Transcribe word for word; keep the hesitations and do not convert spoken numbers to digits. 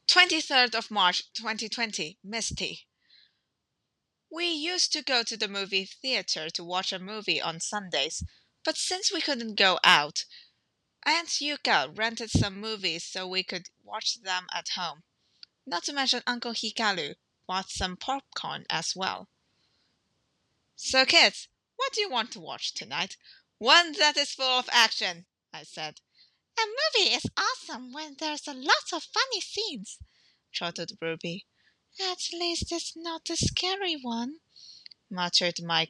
twenty-third of March twenty twenty, Misty. We used to go to the movie theater to watch a movie on Sundays, but since we couldn't go out, Aunt Yuka rented some movies so we could watch them at home. Not to mention Uncle Hikaru bought some popcorn as well. So, kids, what do you want to watch tonight? One that is full of action, I said. A movie is awesome when there's a lot of funny scenes, trotted Ruby. At least it's not a scary one, muttered Mike